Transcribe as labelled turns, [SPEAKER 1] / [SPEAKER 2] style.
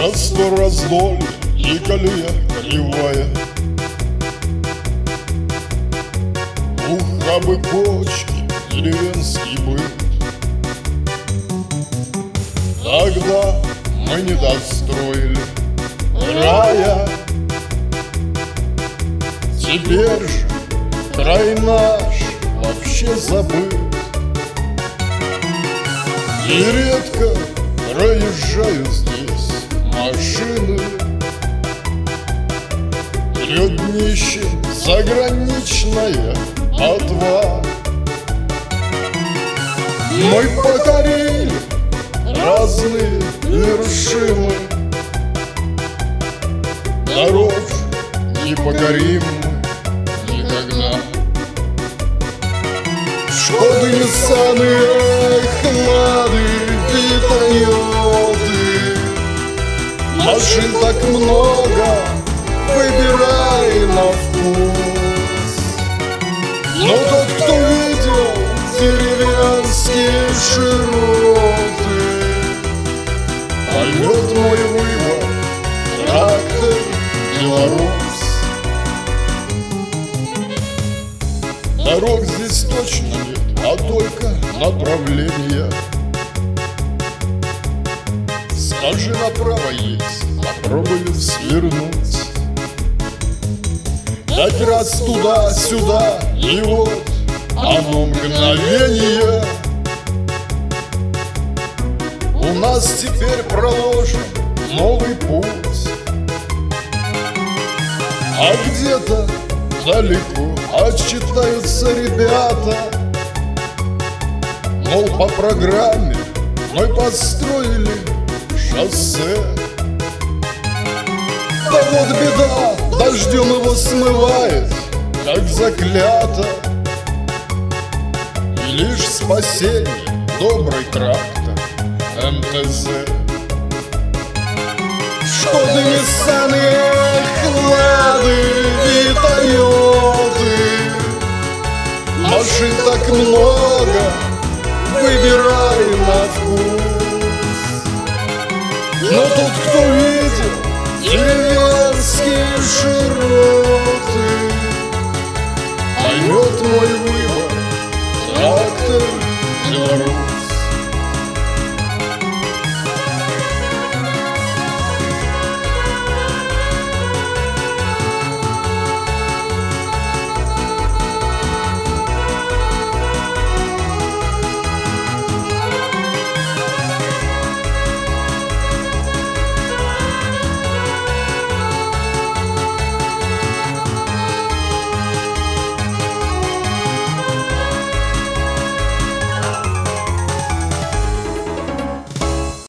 [SPEAKER 1] Простор раздолье и колея кривая, ухабы кочки, деревенский быт. Тогда мы не достроили рая, теперь же край наш вообще забыт. И редко проезжают здесь машины, прет нищим заграничная ботва. Мы покорили разные вершины, дорог не покорим мы никогда. Шкоды, Ниссаны, Лады, Витайоты, машин так много, выбирай на вкус. Но тот, кто видел деревенские широты, поймет мой выбор, трактор белорус. Дорог здесь точно нет, а только направления. Скажи, направо есть, попробую свернуть. Пять раз туда-сюда, и вот оно мгновение. У нас теперь проложен новый путь, а где-то далеко отчитаются ребята, мол, по программе мы построили шоссе. Да вот беда, дождем его смывает, как заклято, и лишь спасение добрый трактор МТЗ. Шкоды, Ниссаны, Лады, Витайоты, машин так много, выбирай на вкус. Но тот, кто видел деревенские широты, поймет мой